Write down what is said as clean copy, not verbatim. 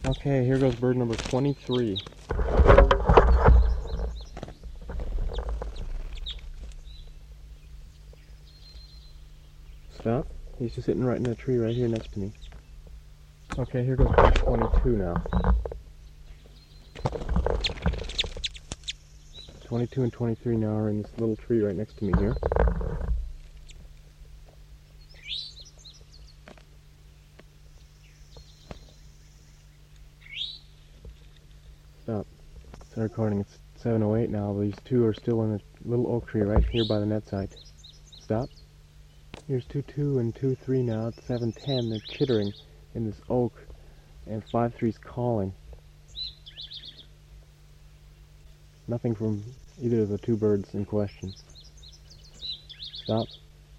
Okay, here goes bird number 23. Stop. He's just sitting right in the tree right here next to me. Okay, here goes bird 22 now. 22 and 23 now are in this little tree right next to me here. Stop. Start recording. It's 7:08 now. These two are still in the little oak tree right here by the net site. Stop. Here's 2-2 and 2-3 now. It's 7:10. They're chittering in this oak, and 5-3's calling. Nothing from either of the two birds in question. Stop.